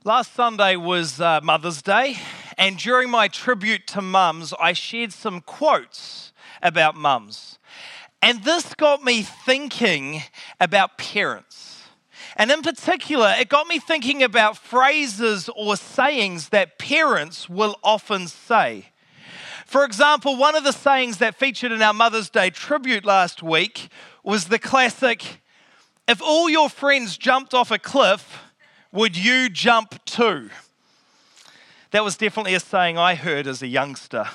Last Sunday was Mother's Day, and during my tribute to mums, I shared some quotes about mums. And this got me thinking about parents. And in particular, it got me thinking about phrases or sayings that parents will often say. For example, one of the sayings that featured in our Mother's Day tribute last week was the classic, "If all your friends jumped off a cliff, would you jump too?" That was definitely a saying I heard as a youngster.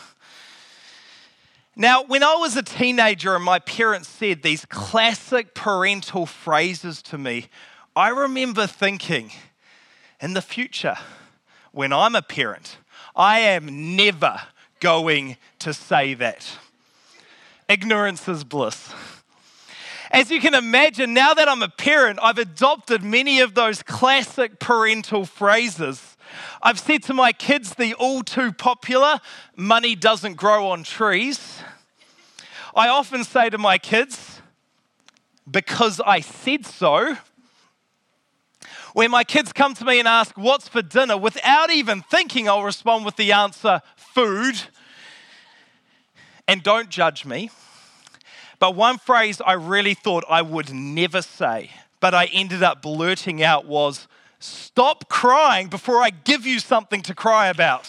Now, when I was a teenager and my parents said these classic parental phrases to me, I remember thinking, in the future, when I'm a parent, I am never going to say that. Ignorance is bliss. As you can imagine, now that I'm a parent, I've adopted many of those classic parental phrases. I've said to my kids the all too popular, "Money doesn't grow on trees." I often say to my kids, "Because I said so." When my kids come to me and ask, "What's for dinner?" without even thinking, I'll respond with the answer, "Food." And don't judge me. But one phrase I really thought I would never say, but I ended up blurting out was, "Stop crying before I give you something to cry about."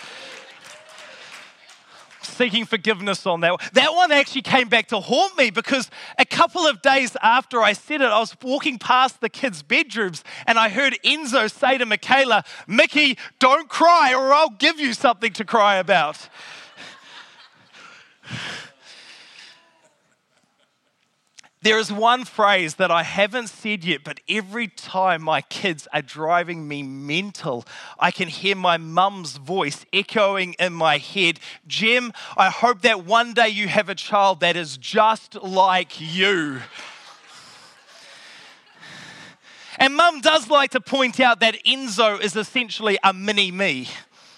Seeking forgiveness on that. That one actually came back to haunt me because a couple of days after I said it, I was walking past the kids' bedrooms and I heard Enzo say to Michaela, "Mickey, don't cry or I'll give you something to cry about." There is one phrase that I haven't said yet, but every time my kids are driving me mental, I can hear my mum's voice echoing in my head. "Jem, I hope that one day you have a child that is just like you." And mum does like to point out that Enzo is essentially a mini me.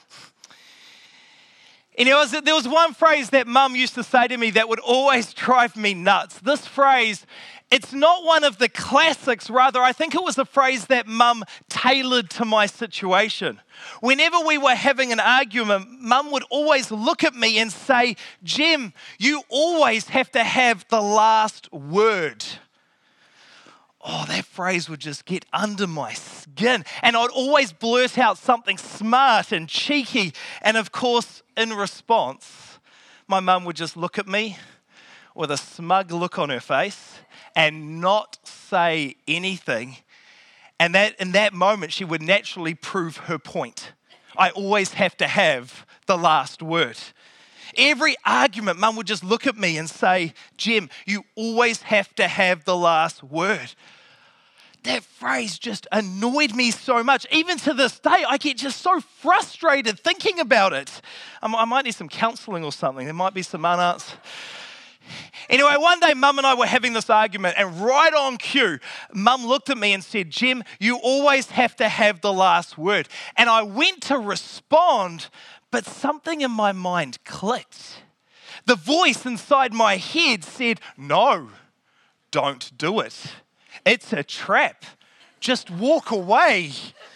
And there was one phrase that mum used to say to me that would always drive me nuts. This phrase, it's not one of the classics, rather I think it was a phrase that mum tailored to my situation. Whenever we were having an argument, mum would always look at me and say, "Jem, you always have to have the last word." Oh, that phrase would just get under my skin. And I'd always blurt out something smart and cheeky. And of course, in response, my mum would just look at me with a smug look on her face and not say anything. And that in that moment, she would naturally prove her point. I always have to have the last word. Every argument, mum would just look at me and say, "Jem, you always have to have the last word." That phrase just annoyed me so much. Even to this day, I get just so frustrated thinking about it. I might need some counselling or something. There might be some unanswers. Anyway, one day mum and I were having this argument and right on cue, mum looked at me and said, "Jem, you always have to have the last word." And I went to respond, but something in my mind clicked. The voice inside my head said, "No, don't do it. It's a trap. Just walk away."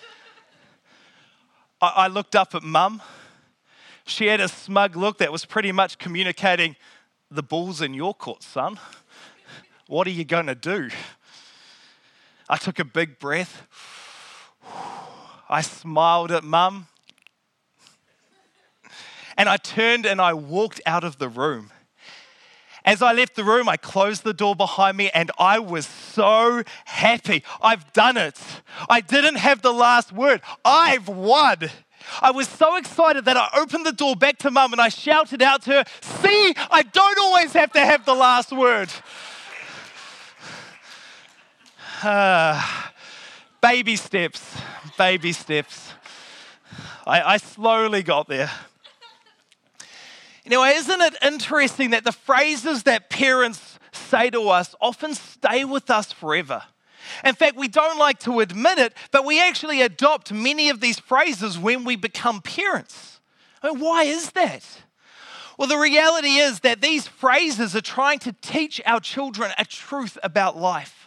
I looked up at mum. She had a smug look that was pretty much communicating, "The ball's in your court, son. What are you going to do?" I took a big breath. I smiled at mum. And I turned and I walked out of the room. As I left the room, I closed the door behind me and I was so happy. I've done it. I didn't have the last word. I've won. I was so excited that I opened the door back to mum and I shouted out to her, "See, I don't always have to have the last word." Baby steps, baby steps. I slowly got there. Anyway, isn't it interesting that the phrases that parents say to us often stay with us forever? In fact, we don't like to admit it, but we actually adopt many of these phrases when we become parents. I mean, why is that? Well, the reality is that these phrases are trying to teach our children a truth about life.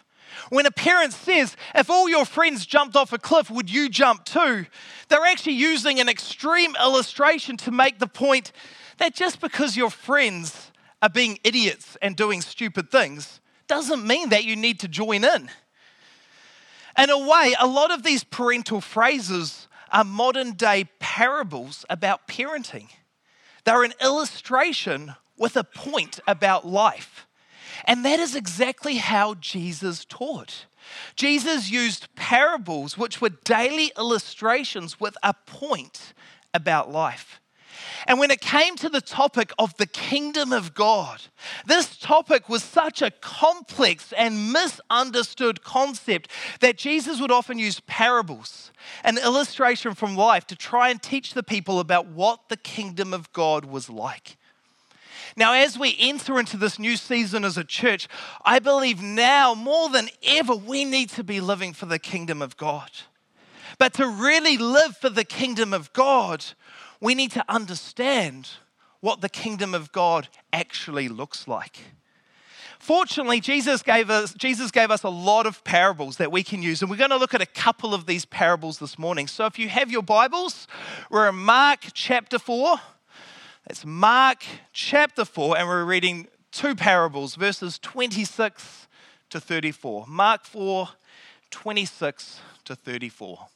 When a parent says, if all your friends jumped off a cliff, would you jump too? They're actually using an extreme illustration to make the point that just because your friends are being idiots and doing stupid things doesn't mean that you need to join in. In a way, a lot of these parental phrases are modern day parables about parenting. They're an illustration with a point about life. And that is exactly how Jesus taught. Jesus used parables, which were daily illustrations with a point about life. And when it came to the topic of the kingdom of God, this topic was such a complex and misunderstood concept that Jesus would often use parables, an illustration from life, to try and teach the people about what the kingdom of God was like. Now, as we enter into this new season as a church, I believe now more than ever we need to be living for the kingdom of God. But to really live for the kingdom of God, we need to understand what the kingdom of God actually looks like. Fortunately, Jesus gave us a lot of parables that we can use, and we're going to look at a couple of these parables this morning. So if you have your Bibles, we're in Mark chapter 4. It's Mark chapter 4, and we're reading two parables, verses 26 to 34. Mark 4, 26 to 34.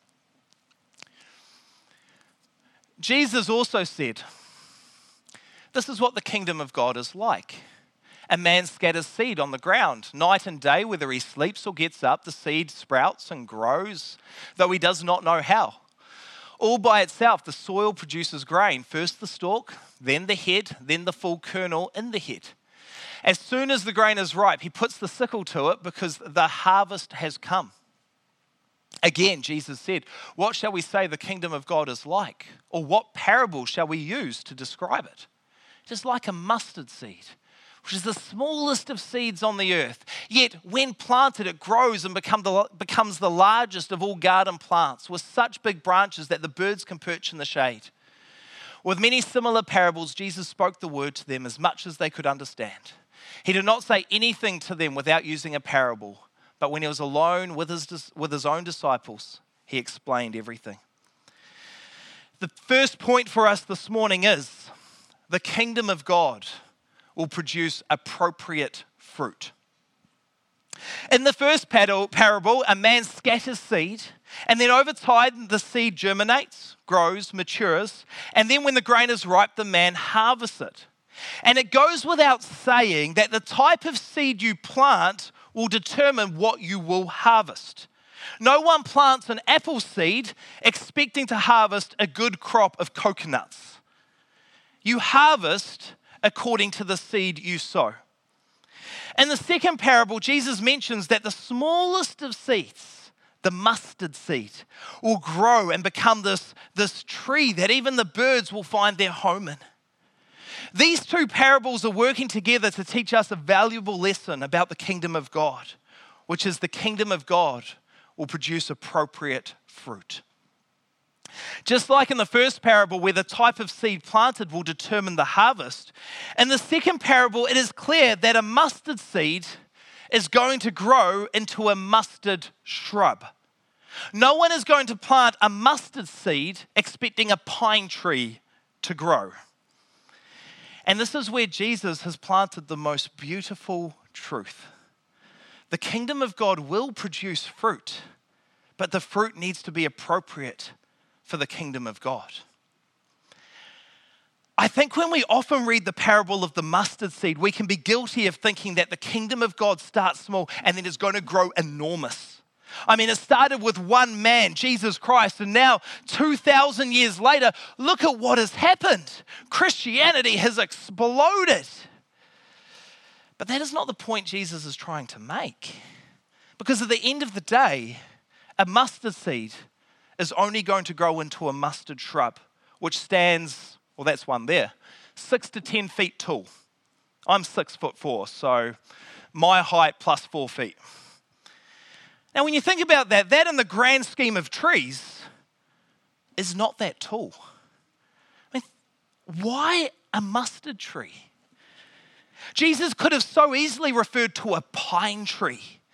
Jesus also said, this is what the kingdom of God is like. A man scatters seed on the ground. Night and day, whether he sleeps or gets up, the seed sprouts and grows, though he does not know how. All by itself, the soil produces grain. First the stalk, then the head, then the full kernel in the head. As soon as the grain is ripe, he puts the sickle to it because the harvest has come. Again, Jesus said, what shall we say the kingdom of God is like? Or what parable shall we use to describe it? It is like a mustard seed, which is the smallest of seeds on the earth. Yet when planted, it grows and becomes the largest of all garden plants, with such big branches that the birds can perch in the shade. With many similar parables, Jesus spoke the word to them as much as they could understand. He did not say anything to them without using a parable, but when he was alone with his own disciples, he explained everything. The first point for us this morning is the kingdom of God will produce appropriate fruit. In the first parable, a man scatters seed, and then over time the seed germinates, grows, matures, and then when the grain is ripe, the man harvests it. And it goes without saying that the type of seed you plant will determine what you will harvest. No one plants an apple seed expecting to harvest a good crop of coconuts. You harvest according to the seed you sow. In the second parable, Jesus mentions that the smallest of seeds, the mustard seed, will grow and become this tree that even the birds will find their home in. These two parables are working together to teach us a valuable lesson about the kingdom of God, which is the kingdom of God will produce appropriate fruit. Just like in the first parable where the type of seed planted will determine the harvest, in the second parable it is clear that a mustard seed is going to grow into a mustard shrub. No one is going to plant a mustard seed expecting a pine tree to grow. And this is where Jesus has planted the most beautiful truth. The kingdom of God will produce fruit, but the fruit needs to be appropriate for the kingdom of God. I think when we often read the parable of the mustard seed, we can be guilty of thinking that the kingdom of God starts small and then is going to grow enormous. I mean, it started with one man, Jesus Christ, and now 2,000 years later, look at what has happened. Christianity has exploded. But that is not the point Jesus is trying to make. Because at the end of the day, a mustard seed is only going to grow into a mustard shrub, which stands, well, that's one there, 6 to 10 feet tall. I'm 6'4", so my height plus 4 feet. Now, when you think about that in the grand scheme of trees is not that tall. I mean, why a mustard tree? Jesus could have so easily referred to a pine tree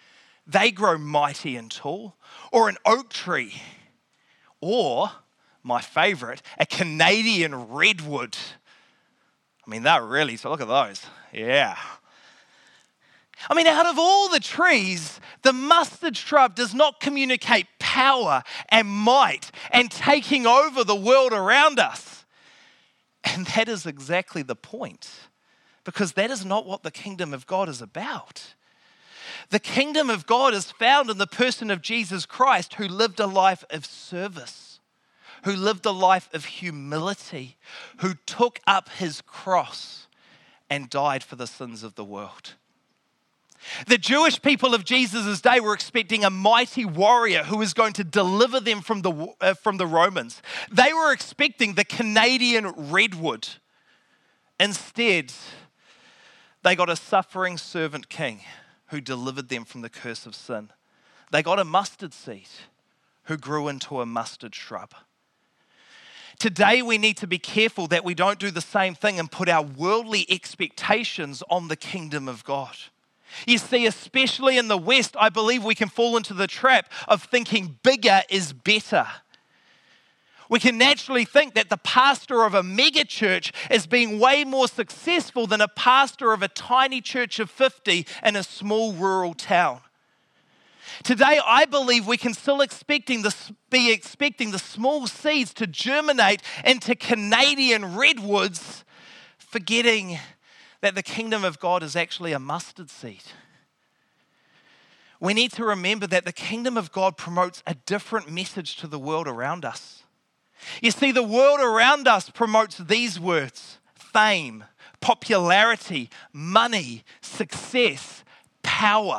they grow mighty and tall. Or an oak tree. Or, my favorite, a Canadian redwood. I mean, they're really, so look at those. Yeah. I mean, out of all the trees, the mustard shrub does not communicate power and might and taking over the world around us. And that is exactly the point, because that is not what the kingdom of God is about. The kingdom of God is found in the person of Jesus Christ, who lived a life of service, who lived a life of humility, who took up his cross and died for the sins of the world. The Jewish people of Jesus' day were expecting a mighty warrior who was going to deliver them from the Romans. They were expecting the Canadian redwood. Instead, they got a suffering servant king who delivered them from the curse of sin. They got a mustard seed who grew into a mustard shrub. Today, we need to be careful that we don't do the same thing and put our worldly expectations on the kingdom of God. You see, especially in the West, I believe we can fall into the trap of thinking bigger is better. We can naturally think that the pastor of a mega church is being way more successful than a pastor of a tiny church of 50 in a small rural town. Today, I believe we can still be expecting the small seeds to germinate into Canadian redwoods, forgetting that the kingdom of God is actually a mustard seed. We need to remember that the kingdom of God promotes a different message to the world around us. You see, the world around us promotes these words: fame, popularity, money, success, power.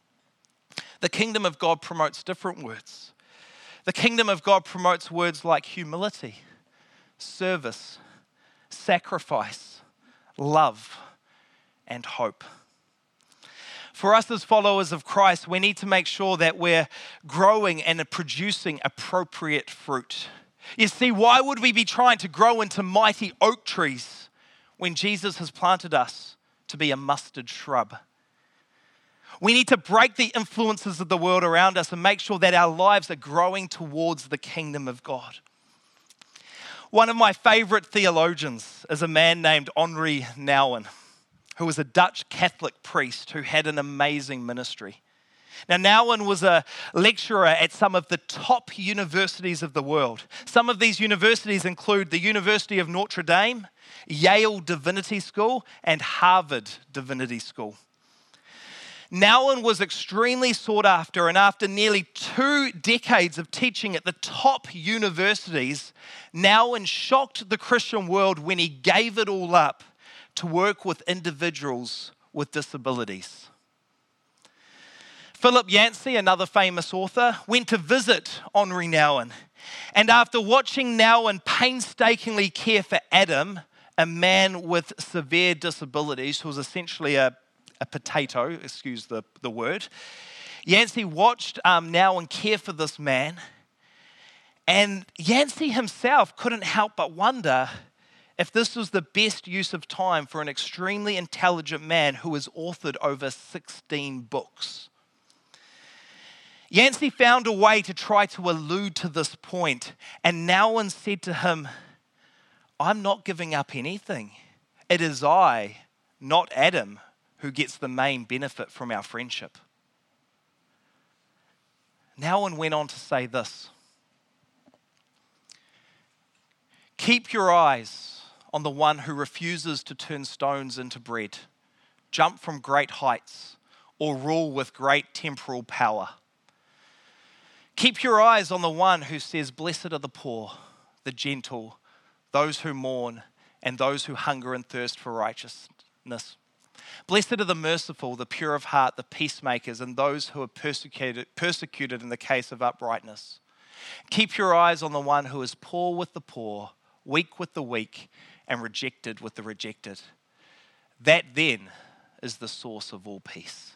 The kingdom of God promotes different words. The kingdom of God promotes words like humility, service, sacrifice, love, and hope. For us as followers of Christ, we need to make sure that we're growing and producing appropriate fruit. You see, why would we be trying to grow into mighty oak trees when Jesus has planted us to be a mustard shrub? We need to break the influences of the world around us and make sure that our lives are growing towards the kingdom of God. One of my favorite theologians is a man named Henri Nouwen, who was a Dutch Catholic priest who had an amazing ministry. Now, Nouwen was a lecturer at some of the top universities of the world. Some of these universities include the University of Notre Dame, Yale Divinity School, and Harvard Divinity School. Nouwen was extremely sought after, and after nearly 2 decades of teaching at the top universities, Nouwen shocked the Christian world when he gave it all up to work with individuals with disabilities. Philip Yancey, another famous author, went to visit Henri Nouwen, and after watching Nouwen painstakingly care for Adam, a man with severe disabilities who was essentially a potato, excuse the word, Yancey watched Nouwen care for this man, and Yancey himself couldn't help but wonder if this was the best use of time for an extremely intelligent man who has authored over 16 books. Yancey found a way to try to allude to this point, and Nouwen said to him, "I'm not giving up anything. It is I, not Adam, who gets the main benefit from our friendship." Nouwen went on to say this: "Keep your eyes on the one who refuses to turn stones into bread, jump from great heights, or rule with great temporal power. Keep your eyes on the one who says, 'Blessed are the poor, the gentle, those who mourn, and those who hunger and thirst for righteousness. Blessed are the merciful, the pure of heart, the peacemakers, and those who are persecuted in the case of uprightness. Keep your eyes on the one who is poor with the poor, weak with the weak, and rejected with the rejected. That then is the source of all peace."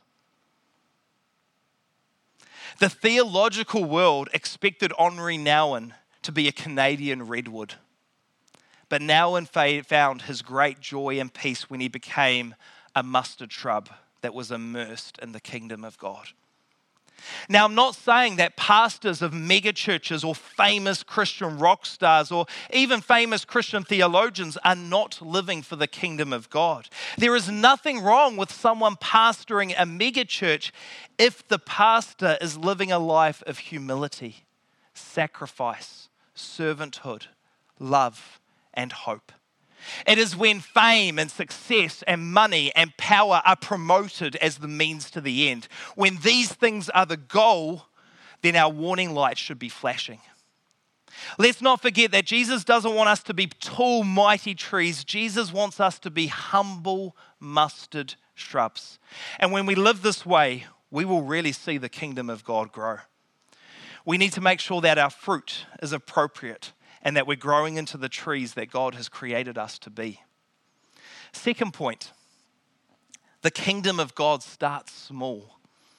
The theological world expected Henri Nouwen to be a Canadian redwood. But Nouwen found his great joy and peace when he became a mustard shrub that was immersed in the kingdom of God. Now, I'm not saying that pastors of mega churches or famous Christian rock stars or even famous Christian theologians are not living for the kingdom of God. There is nothing wrong with someone pastoring a mega church if the pastor is living a life of humility, sacrifice, servanthood, love, and hope. It is when fame and success and money and power are promoted as the means to the end. When these things are the goal, then our warning lights should be flashing. Let's not forget that Jesus doesn't want us to be tall, mighty trees. Jesus wants us to be humble, mustard shrubs. And when we live this way, we will really see the kingdom of God grow. We need to make sure that our fruit is appropriate and that we're growing into the trees that God has created us to be. Second point, the kingdom of God starts small.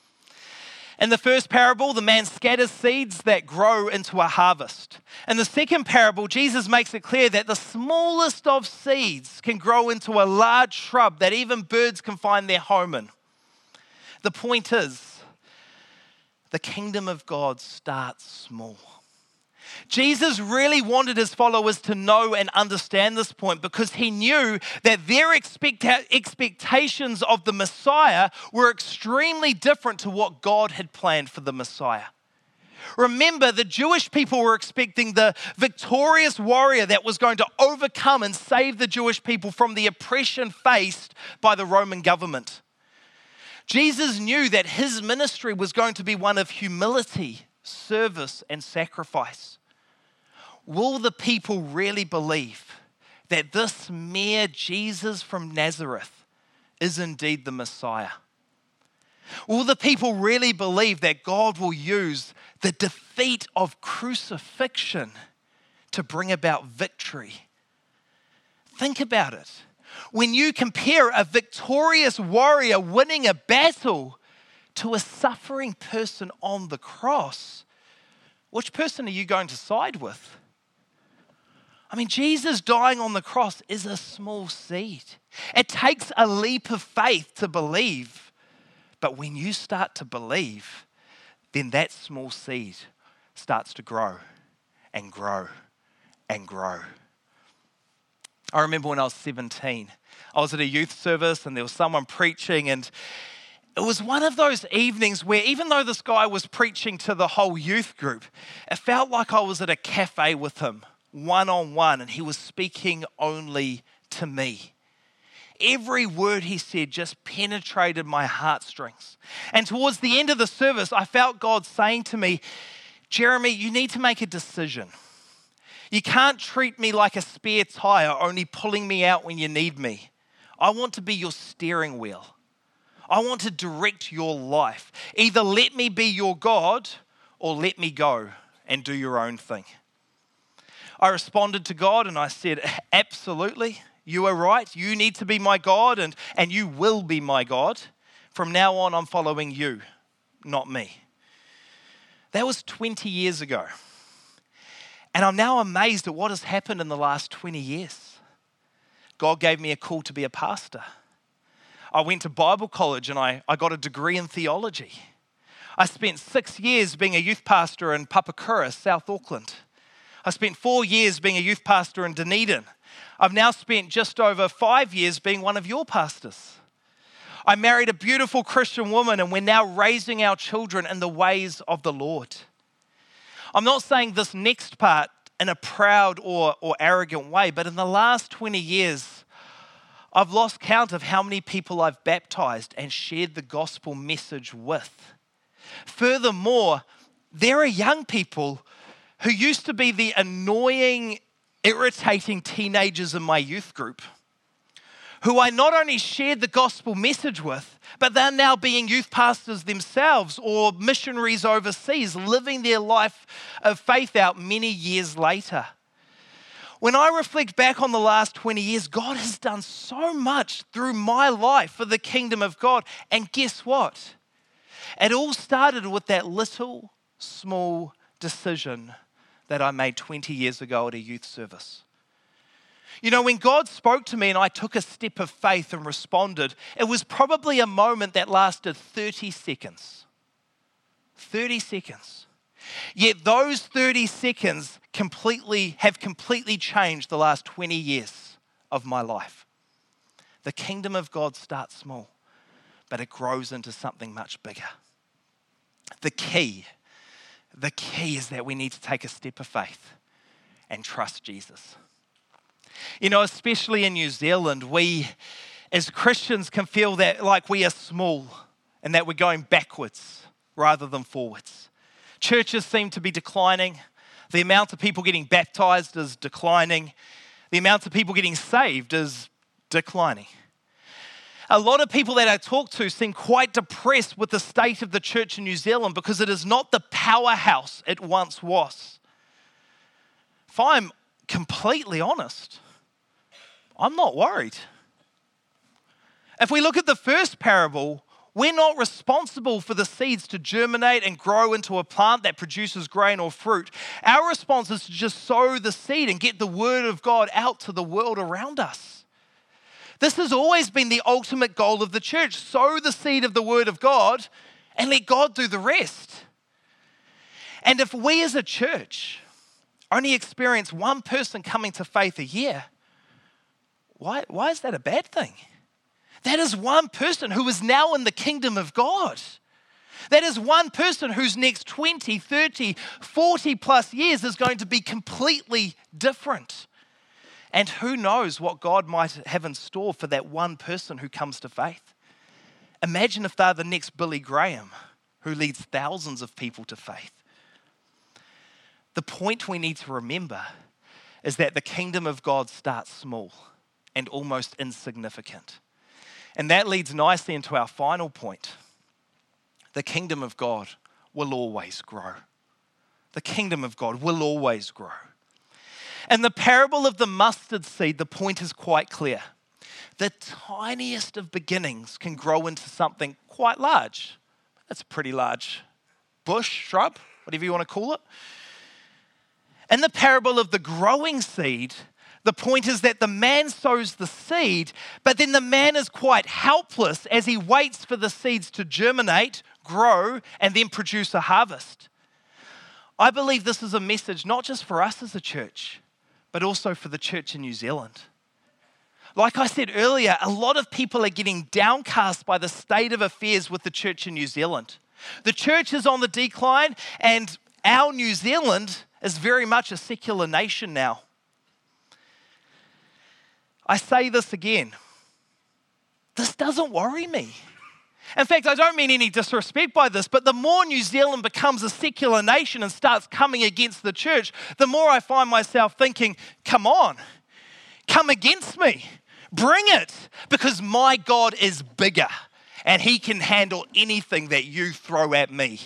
In the first parable, the man scatters seeds that grow into a harvest. In the second parable, Jesus makes it clear that the smallest of seeds can grow into a large shrub that even birds can find their home in. The point is, the kingdom of God starts small. Jesus really wanted his followers to know and understand this point because he knew that their expectations of the Messiah were extremely different to what God had planned for the Messiah. Remember, the Jewish people were expecting the victorious warrior that was going to overcome and save the Jewish people from the oppression faced by the Roman government. Jesus knew that his ministry was going to be one of humility, service, and sacrifice. Will the people really believe that this mere Jesus from Nazareth is indeed the Messiah? Will the people really believe that God will use the defeat of crucifixion to bring about victory? Think about it. When you compare a victorious warrior winning a battle to a suffering person on the cross, which person are you going to side with? I mean, Jesus dying on the cross is a small seed. It takes a leap of faith to believe. But when you start to believe, then that small seed starts to grow and grow and grow. I remember when I was 17, I was at a youth service and there was someone preaching, and it was one of those evenings where even though this guy was preaching to the whole youth group, it felt like I was at a cafe with him, one-on-one, and he was speaking only to me. Every word he said just penetrated my heartstrings. And towards the end of the service, I felt God saying to me, Jeremy, you need to make a decision. You can't treat me like a spare tire, only pulling me out when you need me. I want to be your steering wheel. I want to direct your life. Either let me be your God or let me go and do your own thing. I responded to God and I said, absolutely, you are right. You need to be my God and you will be my God. From now on, I'm following you, not me. That was 20 years ago. And I'm now amazed at what has happened in the last 20 years. God gave me a call to be a pastor. I went to Bible college and I got a degree in theology. I spent 6 years being a youth pastor in Papakura, South Auckland. I spent 4 years being a youth pastor in Dunedin. I've now spent just over 5 years being one of your pastors. I married a beautiful Christian woman and we're now raising our children in the ways of the Lord. I'm not saying this next part in a proud or arrogant way, but in the last 20 years, I've lost count of how many people I've baptized and shared the gospel message with. Furthermore, there are young people who used to be the annoying, irritating teenagers in my youth group, who I not only shared the gospel message with, but they're now being youth pastors themselves or missionaries overseas, living their life of faith out many years later. When I reflect back on the last 20 years, God has done so much through my life for the kingdom of God. And guess what? It all started with that little, small decision that I made 20 years ago at a youth service. You know, when God spoke to me and I took a step of faith and responded, it was probably a moment that lasted 30 seconds. 30 seconds. Yet those 30 seconds have completely changed the last 20 years of my life. The kingdom of God starts small, but it grows into something much bigger. The key is that we need to take a step of faith and trust Jesus. You know, especially in New Zealand, we as Christians can feel that like we are small and that we're going backwards rather than forwards. Churches seem to be declining. The amount of people getting baptized is declining. The amount of people getting saved is declining. A lot of people that I talk to seem quite depressed with the state of the church in New Zealand because it is not the powerhouse it once was. If I'm completely honest, I'm not worried. If we look at the first parable, we're not responsible for the seeds to germinate and grow into a plant that produces grain or fruit. Our response is to just sow the seed and get the word of God out to the world around us. This has always been the ultimate goal of the church. Sow the seed of the word of God and let God do the rest. And if we as a church only experience one person coming to faith a year, why is that a bad thing? That is one person who is now in the kingdom of God. That is one person whose next 20, 30, 40 plus years is going to be completely different. And who knows what God might have in store for that one person who comes to faith. Imagine if they're the next Billy Graham, who leads thousands of people to faith. The point we need to remember is that the kingdom of God starts small and almost insignificant. And that leads nicely into our final point. The kingdom of God will always grow. The kingdom of God will always grow. In the parable of the mustard seed, the point is quite clear. The tiniest of beginnings can grow into something quite large. That's a pretty large bush, shrub, whatever you want to call it. In the parable of the growing seed, the point is that the man sows the seed, but then the man is quite helpless as he waits for the seeds to germinate, grow, and then produce a harvest. I believe this is a message not just for us as a church, but also for the church in New Zealand. Like I said earlier, a lot of people are getting downcast by the state of affairs with the church in New Zealand. The church is on the decline, and our New Zealand is very much a secular nation now. I say this again, this doesn't worry me. In fact, I don't mean any disrespect by this, but the more New Zealand becomes a secular nation and starts coming against the church, the more I find myself thinking, come on, come against me, bring it, because my God is bigger and he can handle anything that you throw at me.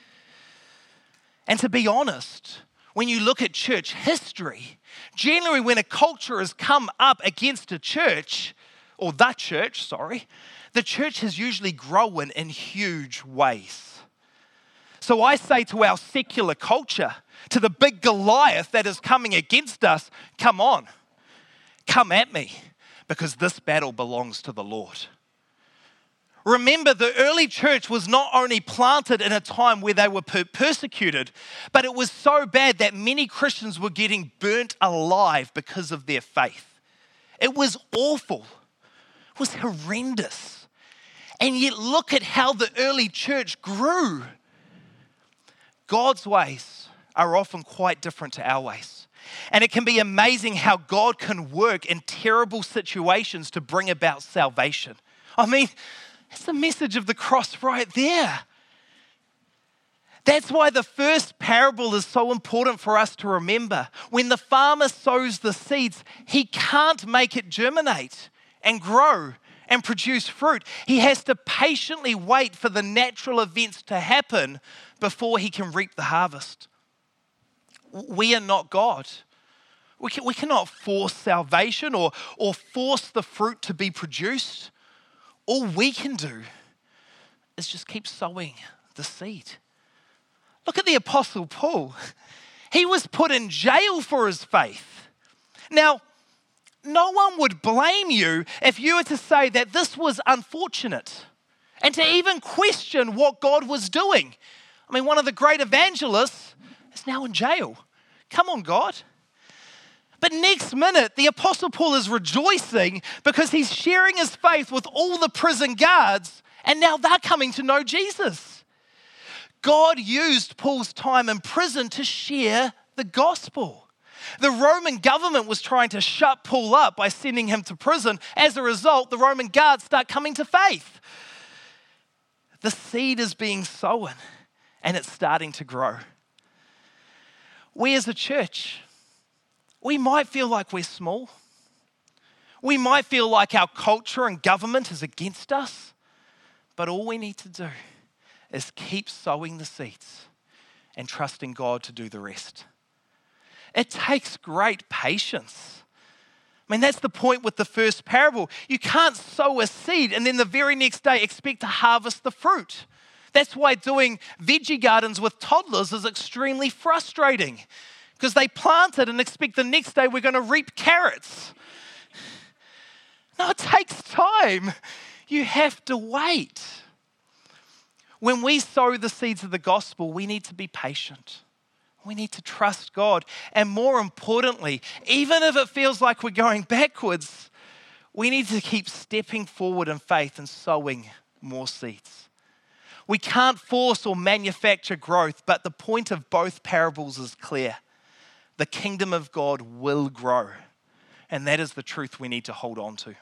And to be honest, when you look at church history, generally when a culture has come up against a church, or the church has usually grown in huge ways. So I say to our secular culture, to the big Goliath that is coming against us, come on, come at me, because this battle belongs to the Lord. Remember, the early church was not only planted in a time where they were persecuted, but it was so bad that many Christians were getting burnt alive because of their faith. It was awful. It was horrendous. And yet look at how the early church grew. God's ways are often quite different to our ways. And it can be amazing how God can work in terrible situations to bring about salvation. I mean, that's the message of the cross right there. That's why the first parable is so important for us to remember. When the farmer sows the seeds, he can't make it germinate and grow and produce fruit. He has to patiently wait for the natural events to happen before he can reap the harvest. We are not God. We cannot force salvation or force the fruit to be produced. All we can do is just keep sowing the seed. Look at the Apostle Paul. He was put in jail for his faith. Now, no one would blame you if you were to say that this was unfortunate and to even question what God was doing. I mean, one of the great evangelists is now in jail. Come on, God. But next minute, the Apostle Paul is rejoicing because he's sharing his faith with all the prison guards, and now they're coming to know Jesus. God used Paul's time in prison to share the gospel. The Roman government was trying to shut Paul up by sending him to prison. As a result, the Roman guards start coming to faith. The seed is being sown, and it's starting to grow. We as a church, we might feel like we're small. We might feel like our culture and government is against us. But all we need to do is keep sowing the seeds and trusting God to do the rest. It takes great patience. I mean, that's the point with the first parable. You can't sow a seed and then the very next day expect to harvest the fruit. That's why doing veggie gardens with toddlers is extremely frustrating, because they plant it and expect the next day we're going to reap carrots. No, it takes time. You have to wait. When we sow the seeds of the gospel, we need to be patient. We need to trust God. And more importantly, even if it feels like we're going backwards, we need to keep stepping forward in faith and sowing more seeds. We can't force or manufacture growth, but the point of both parables is clear. The kingdom of God will grow, and that is the truth we need to hold on to.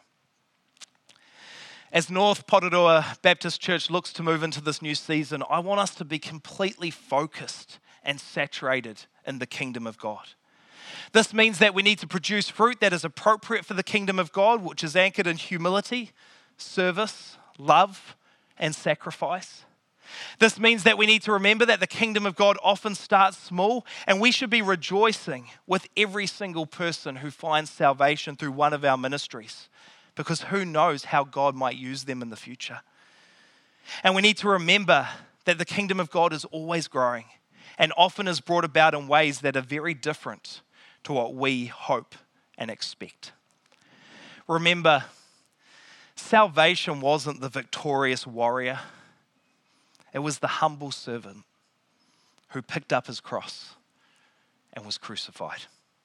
As North Porirua Baptist Church looks to move into this new season, I want us to be completely focused and saturated in the kingdom of God. This means that we need to produce fruit that is appropriate for the kingdom of God, which is anchored in humility, service, love, and sacrifice. This means that we need to remember that the kingdom of God often starts small, and we should be rejoicing with every single person who finds salvation through one of our ministries, because who knows how God might use them in the future. And we need to remember that the kingdom of God is always growing and often is brought about in ways that are very different to what we hope and expect. Remember, salvation wasn't the victorious warrior. It was the humble servant who picked up his cross and was crucified.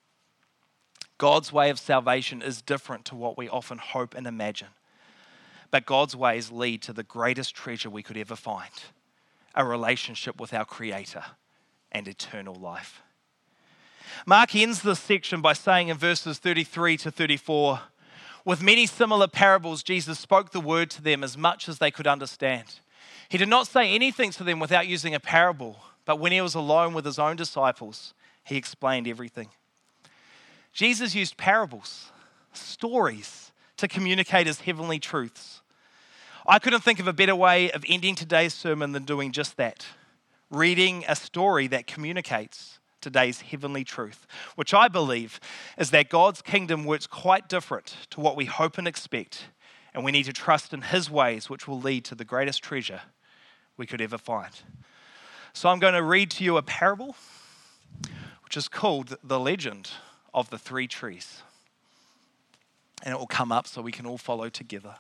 God's way of salvation is different to what we often hope and imagine. But God's ways lead to the greatest treasure we could ever find, a relationship with our Creator and eternal life. Mark ends this section by saying in verses 33 to 34, with many similar parables, Jesus spoke the word to them as much as they could understand. He did not say anything to them without using a parable, but when he was alone with his own disciples, he explained everything. Jesus used parables, stories, to communicate his heavenly truths. I couldn't think of a better way of ending today's sermon than doing just that, reading a story that communicates today's heavenly truth, which I believe is that God's kingdom works quite different to what we hope and expect, and we need to trust in his ways, which will lead to the greatest treasure we could ever find. So I'm going to read to you a parable, which is called The Legend of the Three Trees. And it will come up so we can all follow together.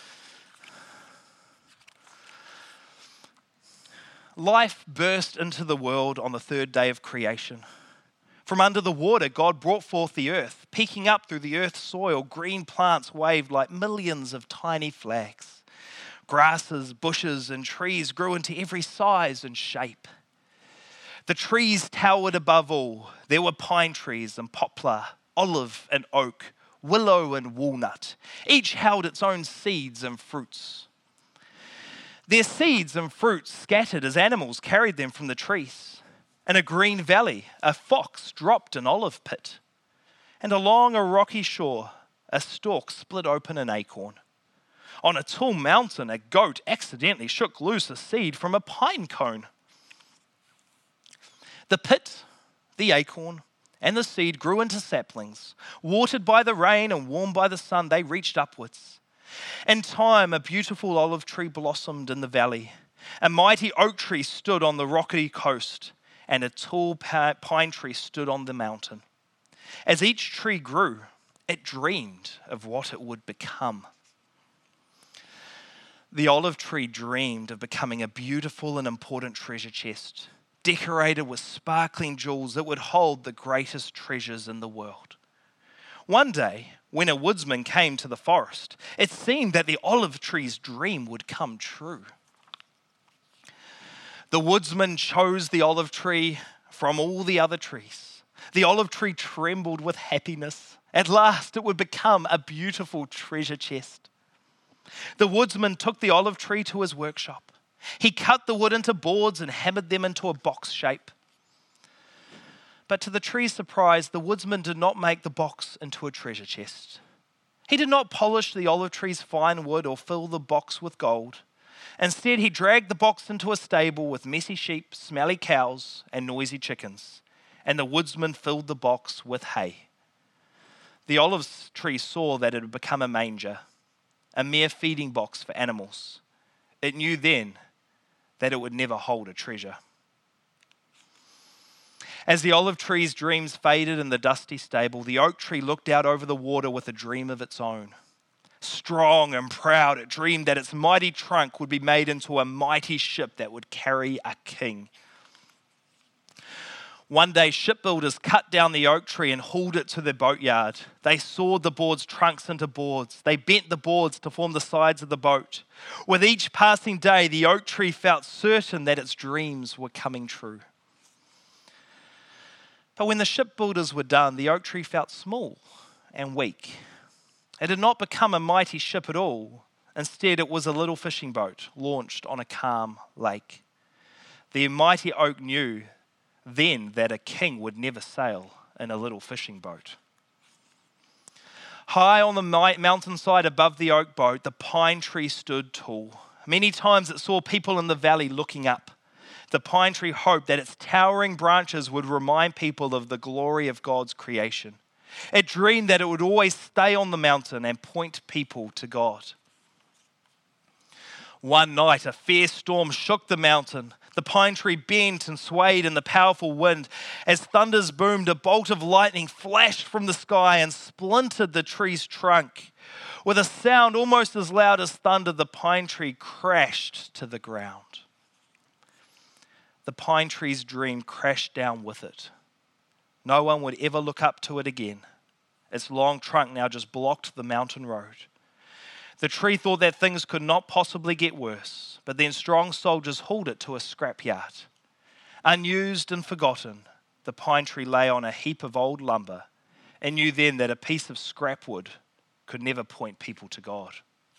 Life burst into the world on the third day of creation. From under the water, God brought forth the earth. Peeking up through the earth's soil, green plants waved like millions of tiny flags. Grasses, bushes, and trees grew into every size and shape. The trees towered above all. There were pine trees and poplar, olive and oak, willow and walnut. Each held its own seeds and fruits. Their seeds and fruits scattered as animals carried them from the trees. In a green valley, a fox dropped an olive pit. And along a rocky shore, a stalk split open an acorn. On a tall mountain, a goat accidentally shook loose a seed from a pine cone. The pit, the acorn, and the seed grew into saplings. Watered by the rain and warmed by the sun, they reached upwards. In time, a beautiful olive tree blossomed in the valley. A mighty oak tree stood on the rocky coast, and a tall pine tree stood on the mountain. As each tree grew, it dreamed of what it would become. The olive tree dreamed of becoming a beautiful and important treasure chest, decorated with sparkling jewels that would hold the greatest treasures in the world. One day, when a woodsman came to the forest, it seemed that the olive tree's dream would come true. The woodsman chose the olive tree from all the other trees. The olive tree trembled with happiness. At last, it would become a beautiful treasure chest. The woodsman took the olive tree to his workshop. He cut the wood into boards and hammered them into a box shape. But to the tree's surprise, the woodsman did not make the box into a treasure chest. He did not polish the olive tree's fine wood or fill the box with gold. Instead, he dragged the box into a stable with messy sheep, smelly cows, and noisy chickens, and the woodsman filled the box with hay. The olive tree saw that it had become a manger, a mere feeding box for animals. It knew then that it would never hold a treasure. As the olive tree's dreams faded in the dusty stable, the oak tree looked out over the water with a dream of its own. Strong and proud, it dreamed that its mighty trunk would be made into a mighty ship that would carry a king. One day, shipbuilders cut down the oak tree and hauled it to their boatyard. They sawed the board's trunks into boards. They bent the boards to form the sides of the boat. With each passing day, the oak tree felt certain that its dreams were coming true. But when the shipbuilders were done, the oak tree felt small and weak. It had not become a mighty ship at all. Instead, it was a little fishing boat launched on a calm lake. The mighty oak knew then that a king would never sail in a little fishing boat. High on the mountainside above the oak boat, the pine tree stood tall. Many times it saw people in the valley looking up. The pine tree hoped that its towering branches would remind people of the glory of God's creation. It dreamed that it would always stay on the mountain and point people to God. One night, a fierce storm shook the mountain. The pine tree bent and swayed in the powerful wind. As thunders boomed, a bolt of lightning flashed from the sky and splintered the tree's trunk. With a sound almost as loud as thunder, the pine tree crashed to the ground. The pine tree's dream crashed down with it. No one would ever look up to it again. Its long trunk now just blocked the mountain road. The tree thought that things could not possibly get worse, but then strong soldiers hauled it to a scrapyard. Unused and forgotten, the pine tree lay on a heap of old lumber and knew then that a piece of scrap wood could never point people to God.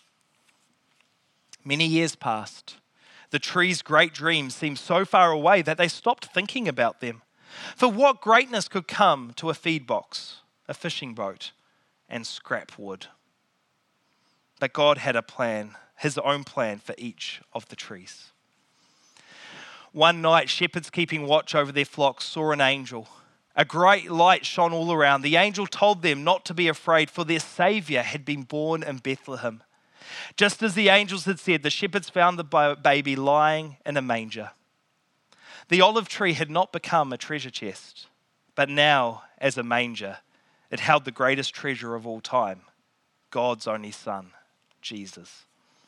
Many years passed. The tree's great dreams seemed so far away that they stopped thinking about them. For what greatness could come to a feed box, a fishing boat, and scrap wood? But God had a plan, his own plan for each of the trees. One night, shepherds keeping watch over their flocks saw an angel. A great light shone all around. The angel told them not to be afraid, for their Savior had been born in Bethlehem. Just as the angels had said, the shepherds found the baby lying in a manger. The olive tree had not become a treasure chest, but now, as a manger, it held the greatest treasure of all time, God's only Son, Jesus.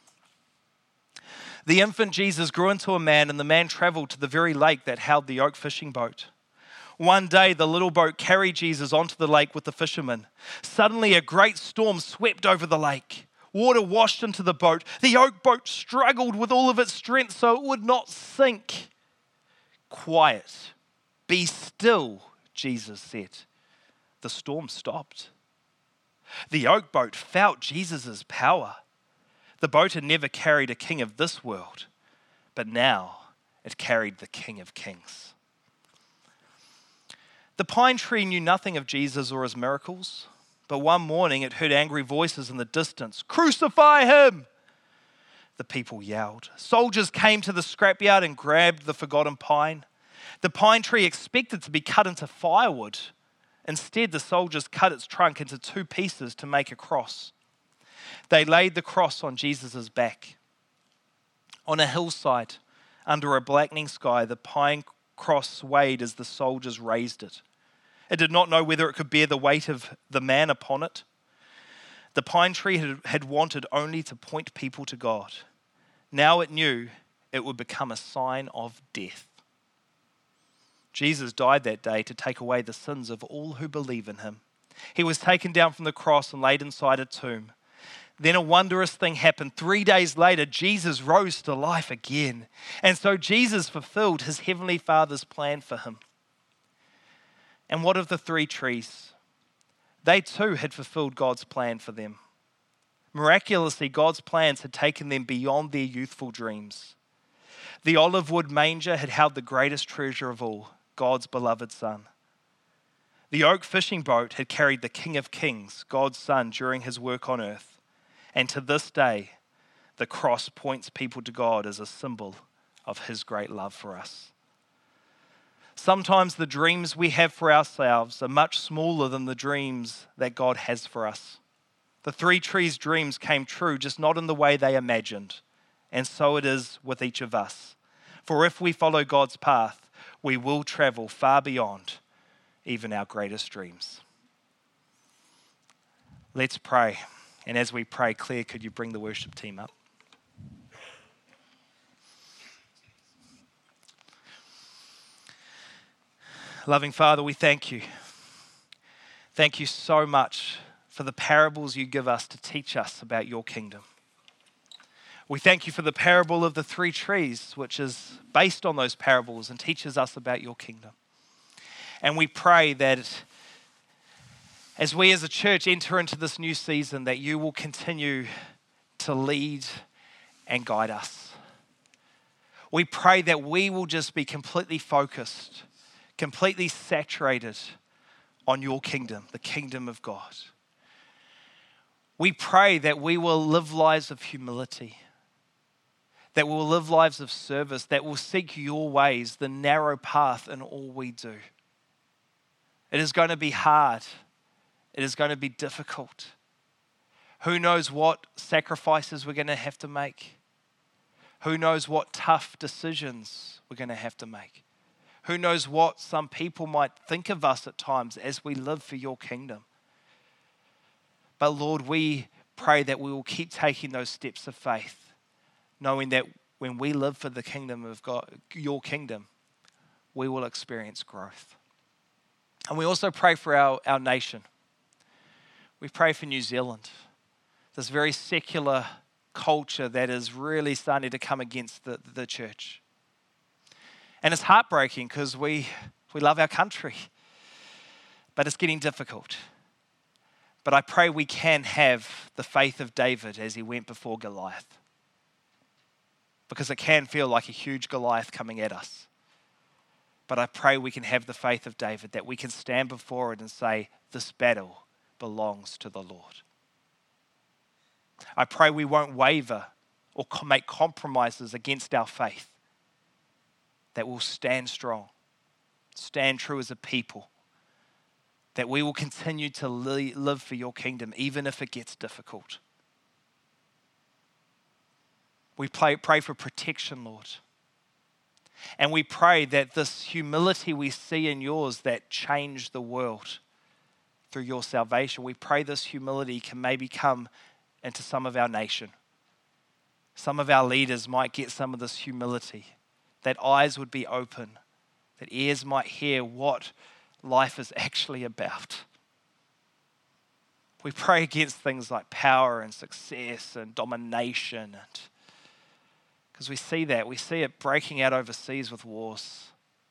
The infant Jesus grew into a man, and the man traveled to the very lake that held the oak fishing boat. One day, the little boat carried Jesus onto the lake with the fishermen. Suddenly, a great storm swept over the lake. Water washed into the boat. The oak boat struggled with all of its strength so it would not sink. Quiet. Be still, Jesus said. The storm stopped. The oak boat felt Jesus' power. The boat had never carried a king of this world, but now it carried the King of Kings. The pine tree knew nothing of Jesus or his miracles, but one morning it heard angry voices in the distance. "Crucify him!" The people yelled. Soldiers came to the scrapyard and grabbed the forgotten pine. The pine tree expected to be cut into firewood. Instead, the soldiers cut its trunk into two pieces to make a cross. They laid the cross on Jesus' back. On a hillside, under a blackening sky, the pine cross swayed as the soldiers raised it. It did not know whether it could bear the weight of the man upon it. The pine tree had wanted only to point people to God. Now it knew it would become a sign of death. Jesus died that day to take away the sins of all who believe in him. He was taken down from the cross and laid inside a tomb. Then a wondrous thing happened. 3 days later, Jesus rose to life again. And so Jesus fulfilled his heavenly Father's plan for him. And what of the 3 trees? They too had fulfilled God's plan for them. Miraculously, God's plans had taken them beyond their youthful dreams. The olive wood manger had held the greatest treasure of all, God's beloved Son. The oak fishing boat had carried the King of Kings, God's Son, during his work on earth. And to this day, the cross points people to God as a symbol of his great love for us. Sometimes the dreams we have for ourselves are much smaller than the dreams that God has for us. The 3 trees' dreams came true, just not in the way they imagined. And so it is with each of us. For if we follow God's path, we will travel far beyond even our greatest dreams. Let's pray. And as we pray, Claire, could you bring the worship team up? Loving Father, we thank you. Thank you so much for the parables you give us to teach us about your kingdom. We thank you for the parable of the 3 trees, which is based on those parables and teaches us about your kingdom. And we pray that as we as a church enter into this new season, that you will continue to lead and guide us. We pray that we will just be completely focused, completely saturated on your kingdom, the kingdom of God. We pray that we will live lives of humility, that we will live lives of service, that will seek your ways, the narrow path in all we do. It is going to be hard. It is going to be difficult. Who knows what sacrifices we're going to have to make? Who knows what tough decisions we're going to have to make? Who knows what some people might think of us at times as we live for your kingdom? But Lord, we pray that we will keep taking those steps of faith, knowing that when we live for the kingdom of God, your kingdom, we will experience growth. And we also pray for our nation. We pray for New Zealand, this very secular culture that is really starting to come against the church. And it's heartbreaking because we love our country, but it's getting difficult. But I pray we can have the faith of David as he went before Goliath, because it can feel like a huge Goliath coming at us. But I pray we can have the faith of David, that we can stand before it and say, this battle belongs to the Lord. I pray we won't waver or make compromises against our faith, that we'll stand strong, stand true as a people, that we will continue to live for your kingdom, even if it gets difficult. We pray for protection, Lord. And we pray that this humility we see in yours that changed the world through your salvation, we pray this humility can maybe come into some of our nation. Some of our leaders might get some of this humility, that eyes would be open, that ears might hear what life is actually about. We pray against things like power and success and domination, because we see it breaking out overseas with wars.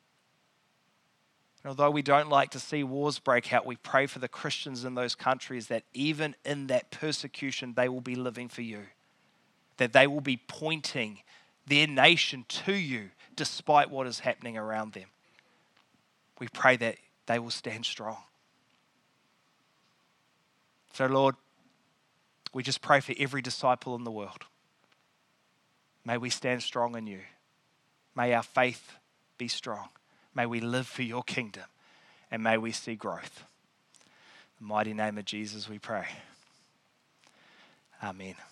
And although we don't like to see wars break out, we pray for the Christians in those countries that even in that persecution, they will be living for you, that they will be pointing their nation to you despite what is happening around them. We pray that they will stand strong. So Lord, we just pray for every disciple in the world. May we stand strong in you. May our faith be strong. May we live for your kingdom, and may we see growth. In the mighty name of Jesus we pray. Amen.